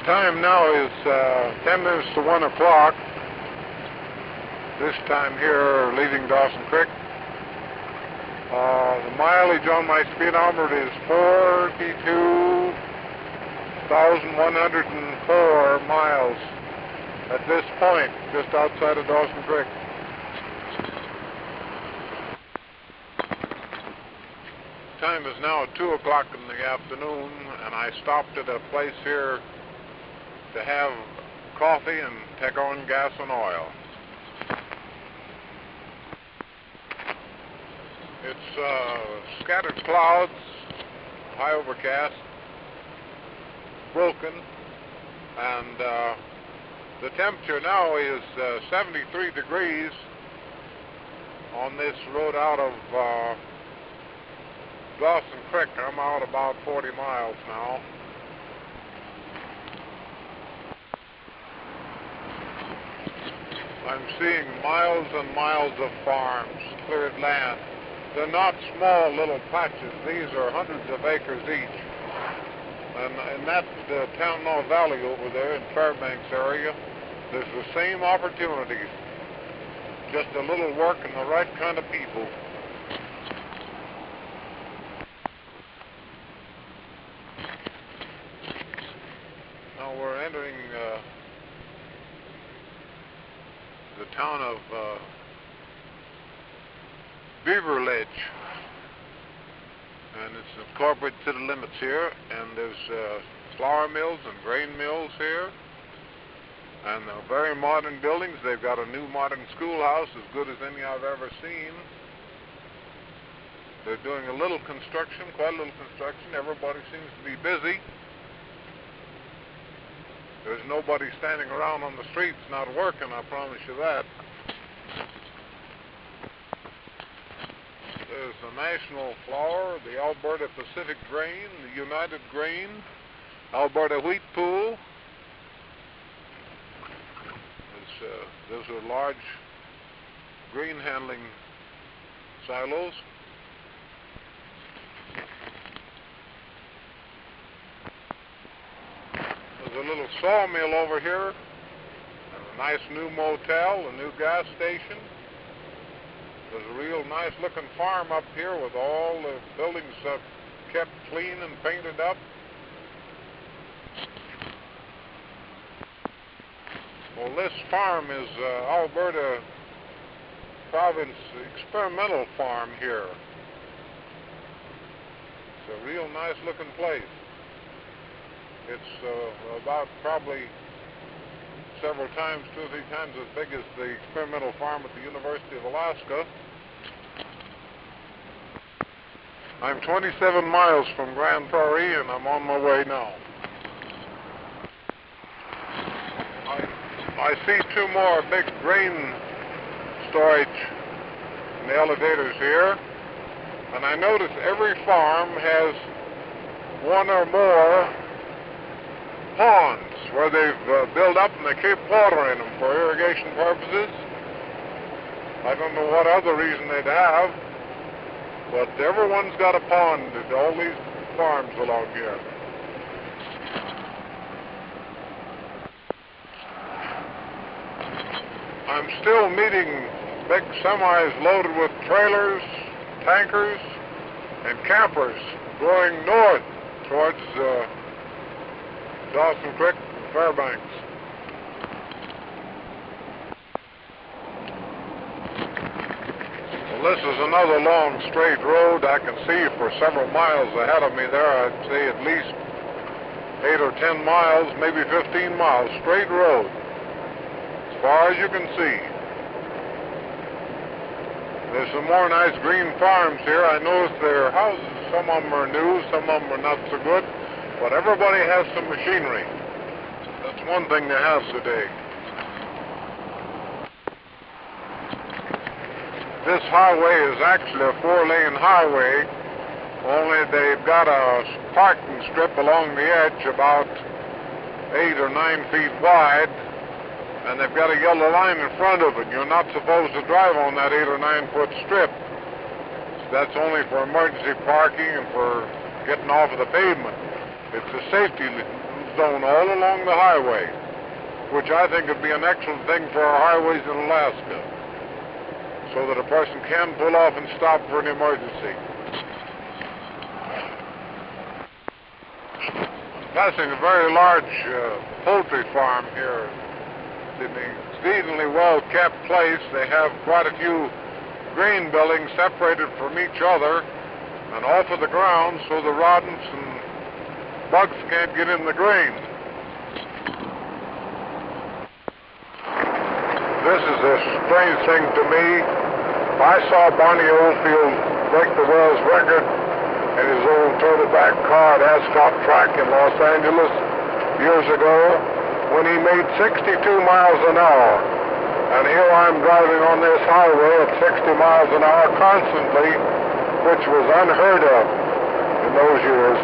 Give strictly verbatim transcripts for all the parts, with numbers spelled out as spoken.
Time now is uh, ten minutes to one o'clock. This time here leaving Dawson Creek. Uh, the mileage on my speedometer is forty-two thousand one hundred four miles at this point, just outside of Dawson Creek. Time is now two o'clock in the afternoon, and I stopped at a place here to have coffee and take on gas and oil. It's uh, scattered clouds, high overcast, broken, and uh, the temperature now is uh, seventy-three degrees on this road out of uh, Dawson Creek. I'm out about forty miles now. I'm seeing miles and miles of farms, cleared land. They're not small little patches. These are hundreds of acres each. And in that uh, Town Valley over there in Fairbanks area, there's the same opportunities. Just a little work and the right kind of people. Now we're entering uh, the town of uh, Beaver Ledge, and it's incorporated to the limits here, and there's uh, flour mills and grain mills here, and they're very modern buildings. They've got a new modern schoolhouse as good as any I've ever seen. They're doing a little construction, quite a little construction. Everybody seems to be busy. There's nobody standing around on the streets not working, I promise you that. There's the National Flour, the Alberta Pacific Grain, the United Grain, Alberta Wheat Pool. Uh, those are large grain handling silos. There's a little sawmill over here, a nice new motel, a new gas station. There's a real nice looking farm up here with all the buildings uh, kept clean and painted up. Well, this farm is uh, Alberta Province experimental farm here. It's a real nice looking place. It's uh, about probably several times, two or three times as big as the experimental farm at the University of Alaska. I'm twenty-seven miles from Grand Prairie, and I'm on my way now. I, I see two more big grain storage in the elevators here, and I notice every farm has one or more ponds where they've uh, built up and they keep water in them for irrigation purposes. I don't know what other reason they'd have, but everyone's got a pond at all these farms along here. I'm still meeting big semis loaded with trailers, tankers, and campers going north towards uh, Dawson Creek and Fairbanks. Well, this is another long straight road. I can see for several miles ahead of me there. I'd say at least eight or ten miles, maybe fifteen miles, straight road, as far as you can see. There's some more nice green farms here. I noticed their houses, some of them are new, some of them are not so good. But everybody has some machinery. That's one thing they have today. This highway is actually a four-lane highway, only they've got a parking strip along the edge about eight or nine feet wide, and they've got a yellow line in front of it. You're not supposed to drive on that eight or nine foot strip. That's only for emergency parking and for getting off of the pavement. It's a safety zone all along the highway, which I think would be an excellent thing for our highways in Alaska, so that a person can pull off and stop for an emergency. Passing a very large uh, poultry farm here. In an exceedingly well-kept place. They have quite a few grain buildings separated from each other and off of the ground so the rodents and bugs can't get in the grain. This is a strange thing to me. I saw Barney Oldfield break the world's record in his old Toyota-back car at Ascot Track in Los Angeles years ago, when he made sixty-two miles an hour. And here I'm driving on this highway at sixty miles an hour constantly, which was unheard of in those years.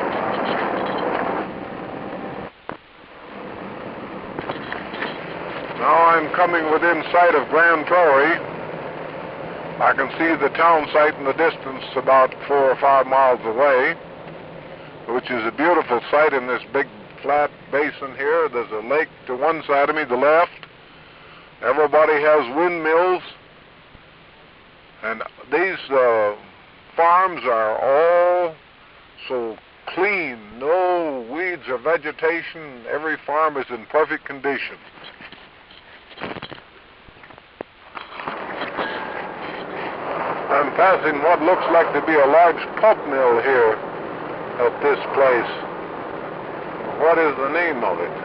Now I'm coming within sight of Grand Prairie. I can see the town site in the distance about four or five miles away, which is a beautiful sight in this big flat basin here. There's a lake to one side of me, the left. Everybody has windmills, and these uh, farms are all so clean, no weeds or vegetation. Every farm is in perfect condition. I'm passing what looks like to be a large pulp mill here at this place. What is the name of it?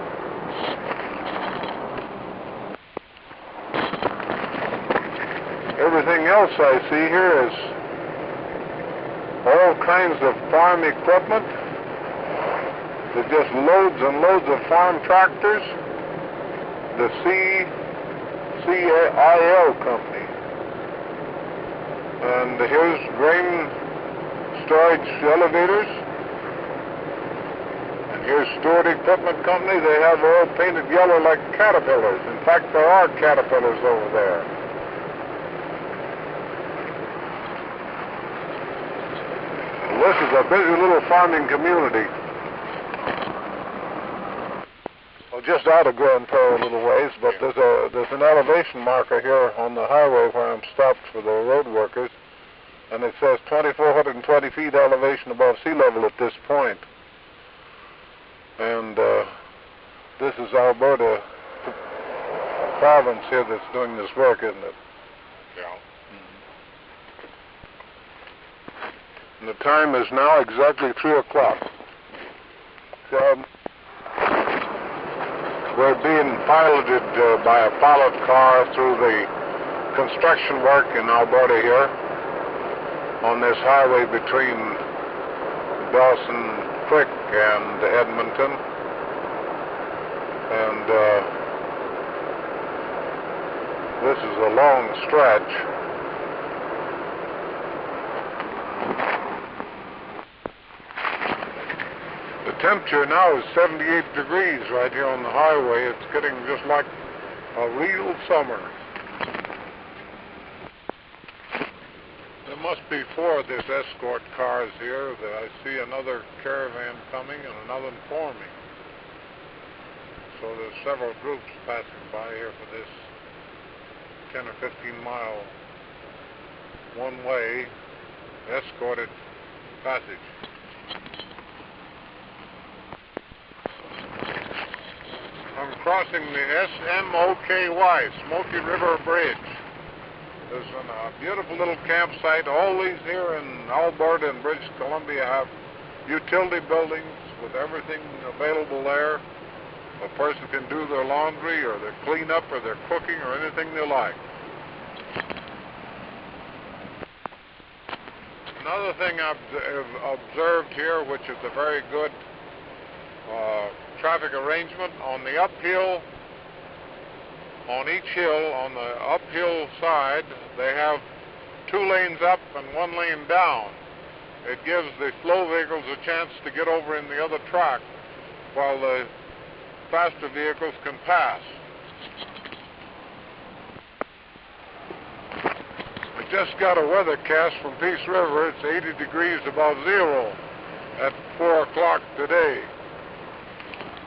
Everything else I see here is all kinds of farm equipment. There's just loads and loads of farm tractors. The C C I L company. And here's grain storage elevators. And here's Stewart Equipment Company. They have all painted yellow like caterpillars. In fact, there are caterpillars over there. This is a busy little farming community. Well, just out of Grand Prairie a little ways, but there's a there's an elevation marker here on the highway where I'm stopped for the road workers, and it says two thousand four hundred twenty feet elevation above sea level at this point. And uh, this is Alberta province here that's doing this work, isn't it? Yeah. And the time is now exactly three o'clock. So we're being piloted uh, by a pilot car through the construction work in Alberta here on this highway between Dawson Creek and Edmonton. And uh, this is a long stretch. The temperature now is seventy-eight degrees right here on the highway. It's getting just like a real summer. There must be four of these escort cars here. That I see another caravan coming and another forming. So there's several groups passing by here for this ten or fifteen mile one-way escorted passage. I'm crossing the S M O K Y, Smoky River Bridge. There's an, a beautiful little campsite. All these here in Alberta and British Columbia have utility buildings with everything available there. A person can do their laundry or their cleanup or their cooking or anything they like. Another thing I've observed here, which is a very good uh, traffic arrangement, on the uphill, on each hill, on the uphill side, they have two lanes up and one lane down. It gives the slow vehicles a chance to get over in the other track while the faster vehicles can pass. I just got a weathercast from Peace River. It's eighty degrees above zero at four o'clock today.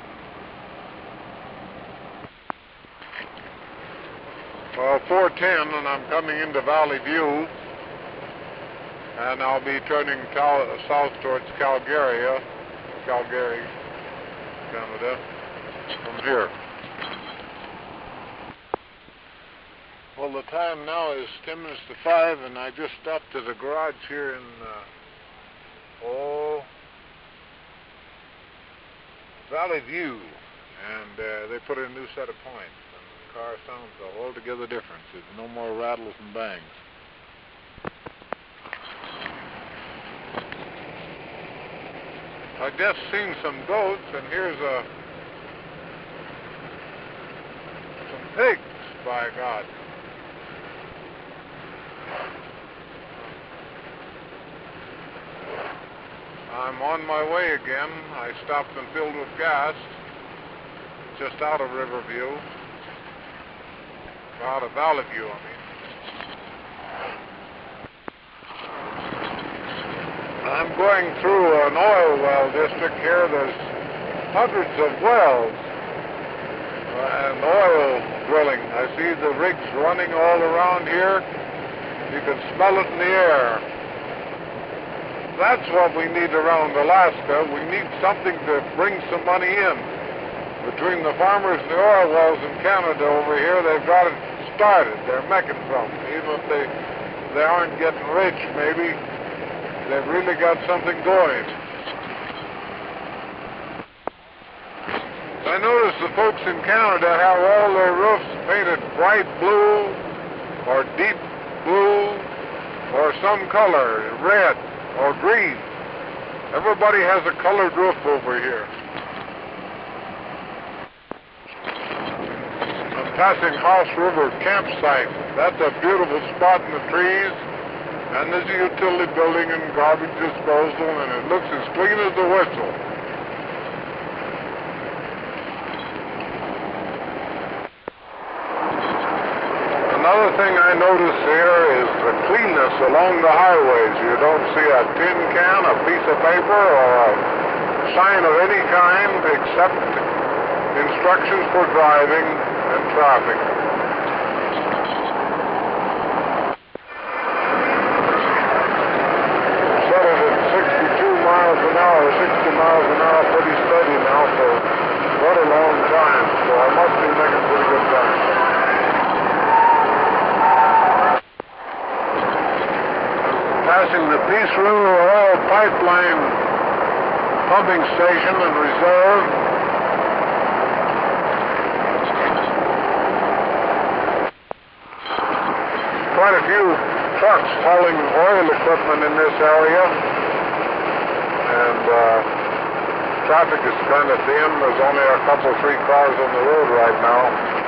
Well, four ten, and I'm coming into Valley View, and I'll be turning cal- south towards Calgary, Calgary, Canada, from here. Well, the time now is ten minutes to five, and I just stopped at a garage here in, uh, oh, Valley View, and uh, they put in a new set of points, and the car sounds altogether different. There's no more rattles and bangs. I just seen some goats, and here's a some pigs, by God. I'm on my way again. I stopped and filled with gas just out of Riverview, out of Valley View, I mean. I'm going through an oil well district here. There's hundreds of wells and oil drilling. I see the rigs running all around here. You can smell it in the air. That's what we need around Alaska. We need something to bring some money in. Between the farmers and the oil wells in Canada over here, they've got it started. They're making something. Even if they, they aren't getting rich, maybe, they've really got something going. I notice the folks in Canada have all their roofs painted bright blue or deep blue or some color, red or green. Everybody has a colored roof over here. I'm passing House River campsite. That's a beautiful spot in the trees. And there's a utility building and garbage disposal, and it looks as clean as a whistle. Another thing I notice here is the cleanness along the highways. You don't see a tin can, a piece of paper, or a sign of any kind except instructions for driving and traffic. Settled at sixty-two miles an hour, sixty miles an hour, pretty steady now for quite a long time, so I must be making pretty good time. Passing the Peace River Oil Pipeline pumping station and reserve. Quite a few trucks hauling oil equipment in this area, and uh, traffic is kind of thin. There's only a couple, three cars on the road right now.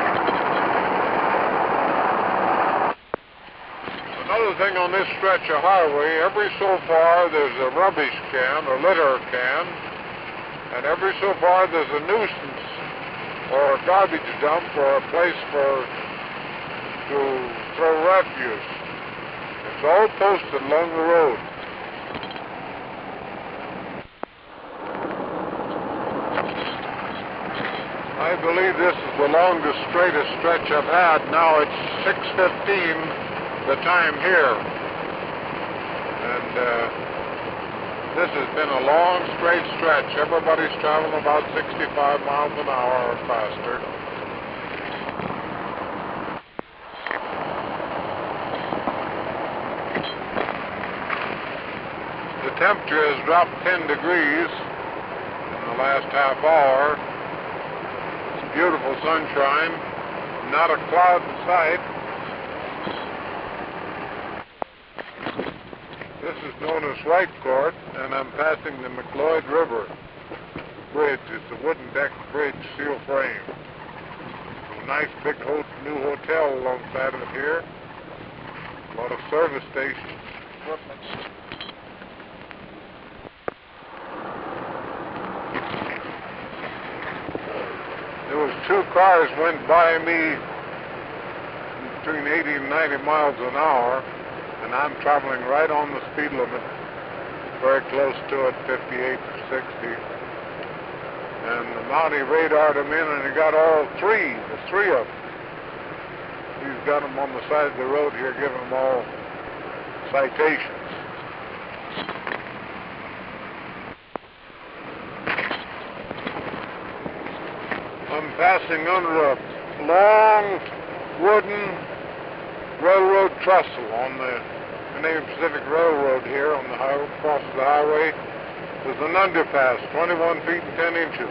Another thing on this stretch of highway, every so far there's a rubbish can or litter can, and every so far there's a nuisance or a garbage dump or a place for to throw refuse. It's all posted along the road. I believe this is the longest, straightest stretch I've had. Now it's six fifteen. The time here, and uh, this has been a long straight stretch. Everybody's traveling about sixty-five miles an hour or faster. The temperature has dropped ten degrees in the last half hour. It's beautiful sunshine, not a cloud in sight. This is known as White Court, and I'm passing the McLeod River Bridge. It's a wooden deck bridge, steel frame. A nice big ho new hotel alongside of it here. A lot of service stations, equipment. There was two cars went by me between eighty and ninety miles an hour. And I'm traveling right on the speed limit, very close to it, fifty-eight to sixty. And the Mountie radared them in, and he got all three, the three of them. he's got them on the side of the road here, giving them all citations. I'm passing under a long wooden railroad trestle on the Canadian Pacific Railroad here on the highway, across the highway. There's an underpass, twenty-one feet and ten inches.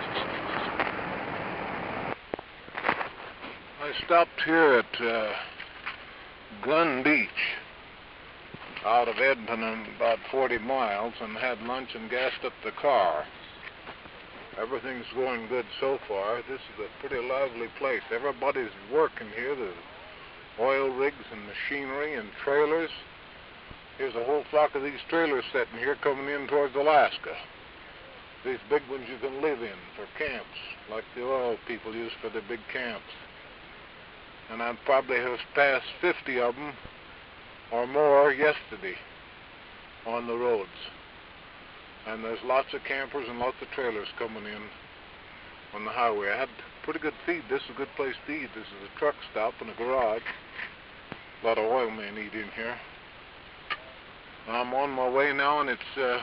I stopped here at uh, Glen Beach, out of Edmonton, about forty miles, and had lunch and gassed up the car. Everything's going good so far. This is a pretty lively place. Everybody's working here. There's oil rigs and machinery and trailers. Here's a whole flock of these trailers sitting here coming in towards Alaska. These big ones you can live in for camps, like the oil people use for their big camps. And I probably have passed fifty of them or more yesterday on the roads. And there's lots of campers and lots of trailers coming in on the highway. I had pretty good feed. This is a good place to eat. This is a truck stop and a garage. A lot of oil men eat in here. I'm on my way now, and it's uh,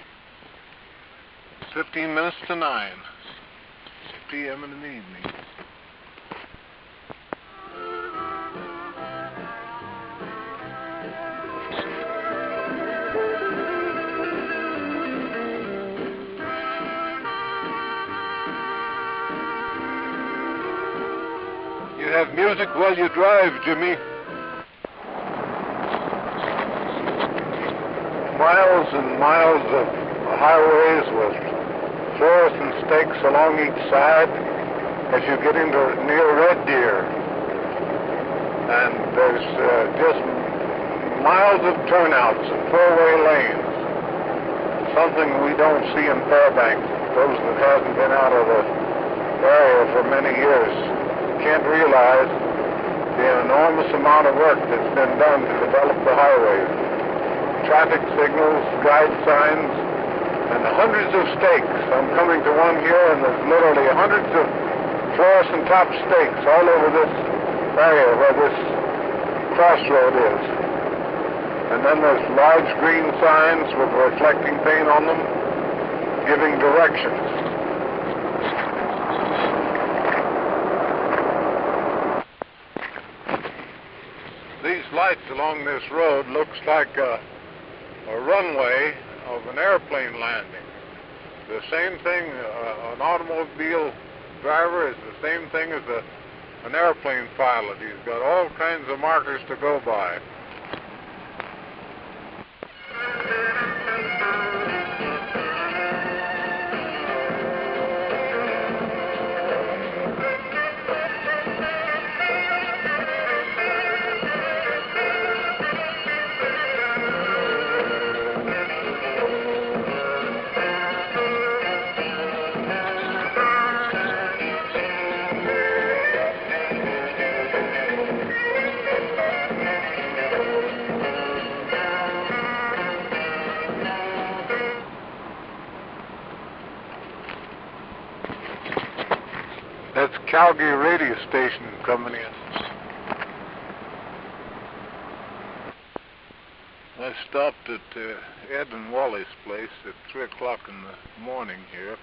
fifteen minutes to nine p m in the evening. You have music while you drive, Jimmy. Miles and miles of highways with fluorescent stakes along each side as you get into near Red Deer. And there's uh, just miles of turnouts and four-way lanes. Something we don't see in Fairbanks. Those that haven't been out of the area for many years can't realize the enormous amount of work that's been done to develop the highways. Traffic signals, guide signs, and hundreds of stakes. I'm coming to one here, and there's literally hundreds of fluorescent top stakes all over this area where this crossroad is. And then there's large green signs with reflecting paint on them, giving directions. These lights along this road looks like a a runway of an airplane landing. The same thing, uh, an automobile driver is the same thing as a, an airplane pilot. He's got all kinds of markers to go by. That's Calgary radio station coming in. I stopped at uh, Ed and Wally's place at three o'clock in the morning here,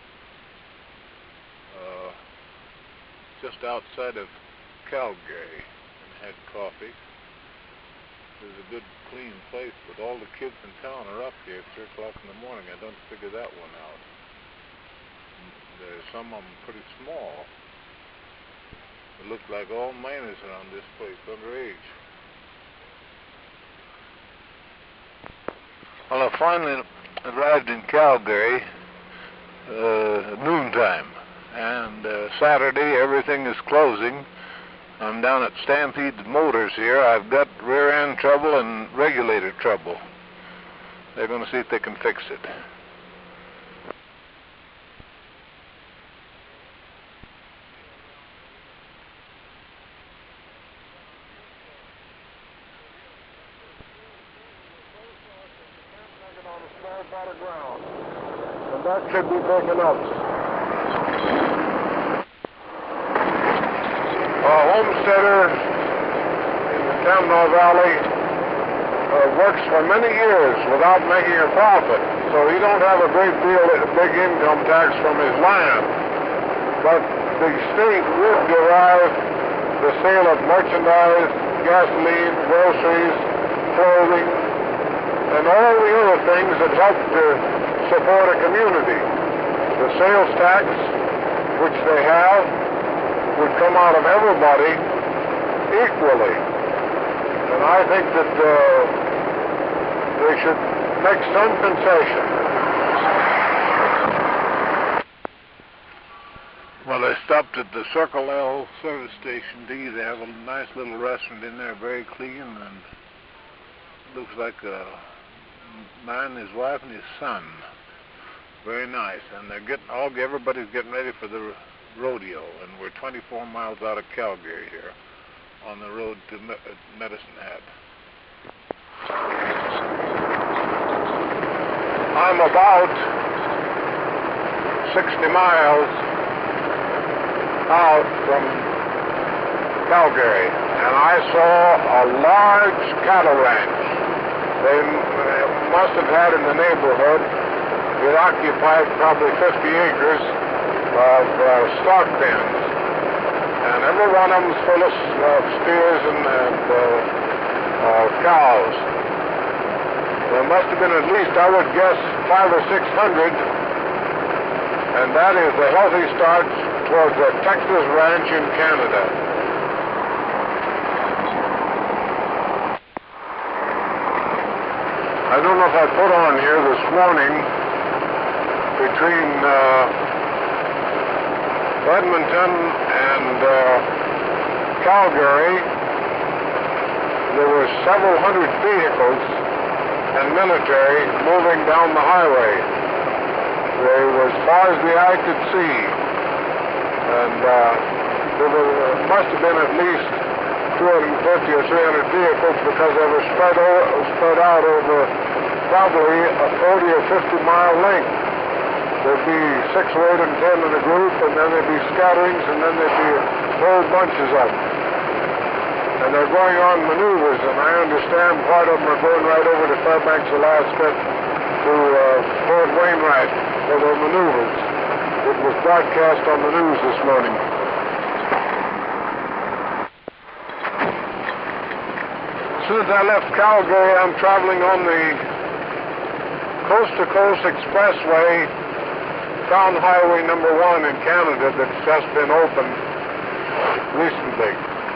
uh, just outside of Calgary, and had coffee. There's a good, clean place, but all the kids in town are up here at three o'clock in the morning. I don't figure that one out. There's some of them pretty small. It looks like all miners around this place, underage. Well, I finally arrived in Calgary uh, noontime, and uh, Saturday everything is closing. I'm down at Stampede Motors here. I've got rear end trouble and regulator trouble. They're going to see if they can fix it. And that should be big enough. A homesteader Tamnar Valley uh, works for many years without making a profit. So he don't have a great deal, a big income tax from his land. But the state would derive the sale of merchandise, gasoline, groceries, clothing, and all the other things that help to support a community. The sales tax, which they have, would come out of everybody equally. And I think that uh, they should make some concession. Well, I stopped at the Circle L service station D. They have a nice little restaurant in there, very clean, and looks like a man, his wife, and his son. Very nice, and they're getting all. Everybody's getting ready for the rodeo, and we're twenty-four miles out of Calgary here, on the road to Me Medicine Hat. I'm about sixty miles out from Calgary, and I saw a large cattle ranch. They must have had in the neighborhood, it occupied probably fifty acres of uh, stock pens, and every one of them is full of uh, steers and, and uh, uh, cows. There must have been at least, I would guess, five or six hundred, and that is a healthy start towards a Texas ranch in Canada. I don't know if I put on here this morning, between uh, Edmonton and uh, Calgary, there were several hundred vehicles and military moving down the highway. They were as far as the eye could see, and uh, there were, uh, must have been at least two hundred fifty or three hundred vehicles, because they were spread, over, spread out over probably a forty or fifty mile length. There'd be six or eight and ten in a group, and then there'd be scatterings, and then there'd be whole bunches of them. And they're going on maneuvers, and I understand part of them are going right over to Fairbanks, Alaska, to uh, Fort Wainwright for their maneuvers. It was broadcast on the news this morning. As soon as I left Calgary, I'm traveling on the Coast to Coast Expressway, Town Highway number one in Canada, that's just been opened recently.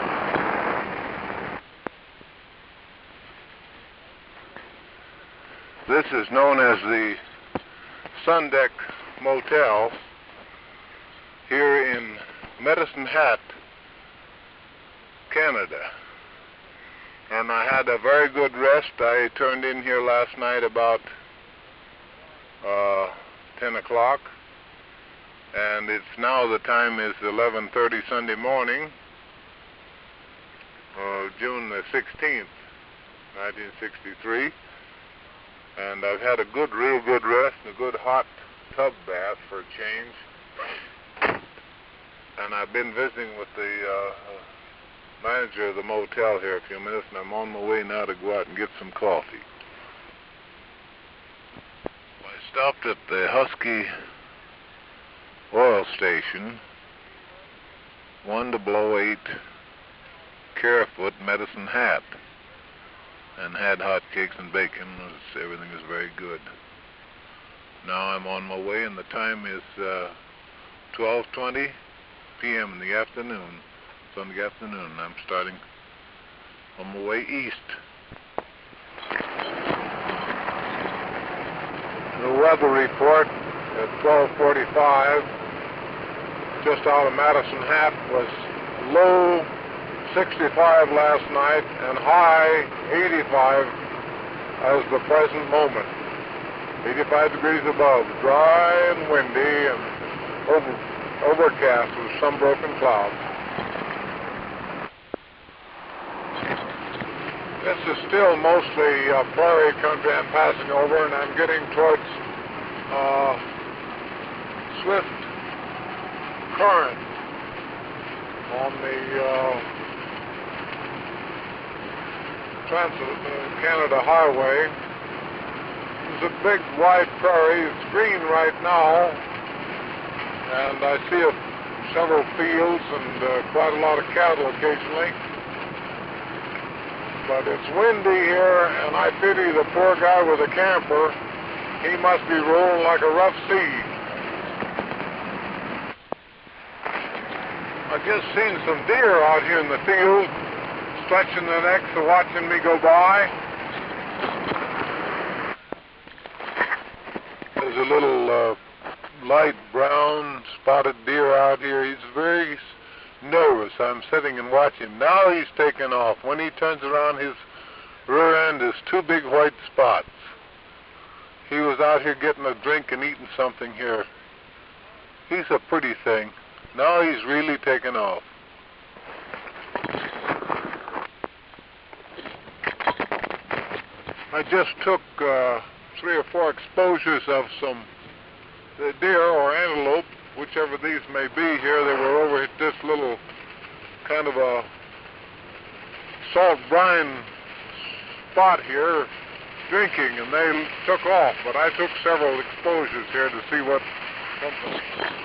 This is known as the Sun Deck Motel here in Medicine Hat, Canada. And I had a very good rest. I turned in here last night about uh, ten o'clock, and it's now, the time is eleven thirty Sunday morning, uh, June the sixteenth, nineteen sixty-three. And I've had a good, real good rest, and a good hot tub bath for a change. And I've been visiting with the uh, manager of the motel here a few minutes, and I'm on my way now to go out and get some coffee. I stopped at the Husky oil station, one to blow eight Carefoot Medicine Hat, and had hot cakes and bacon. Everything is very good. Now I'm on my way, and the time is uh, twelve twenty p m in the afternoon, Sunday afternoon. I'm starting on my way east. The weather report at twelve forty-five, just out of Medicine Hat, was low sixty-five last night and high eighty-five as the present moment. eighty-five degrees above, dry and windy and over, overcast with some broken clouds. This is still mostly uh, prairie country I'm passing over, and I'm getting towards uh, Swift Current on the uh, Trans-Canada Highway. There's a big wide prairie. It's green right now, and I see a, several fields and uh, quite a lot of cattle occasionally. But it's windy here, and I pity the poor guy with a camper. He must be rolling like a rough sea. I've just seen some deer out here in the field, stretching their necks and watching me go by. There's a little uh, light brown spotted deer out here. He's very nervous. I'm sitting and watching. Now he's taken off. When he turns around, his rear end is two big white spots. He was out here getting a drink and eating something here. He's a pretty thing. Now he's really taken off. I just took uh, three or four exposures of some uh, deer or antelope, whichever these may be here. They were over at this little kind of a salt brine spot here drinking, and they took off. But I took several exposures here to see what something.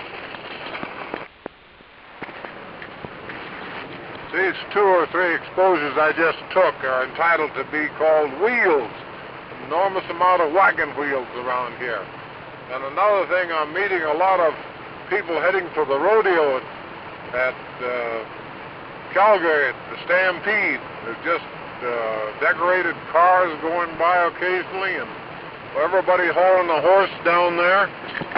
These two or three exposures I just took are entitled to be called wheels. An enormous amount of wagon wheels around here. And another thing, I'm meeting a lot of people heading for the rodeo at uh, Calgary, at the Stampede. There's just uh, decorated cars going by occasionally, and everybody hauling a horse down there.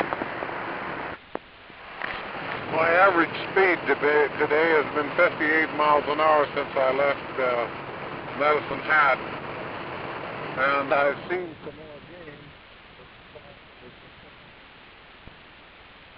My average speed today, today has been fifty-eight miles an hour since I left uh, Medicine Hat, and I've seen some more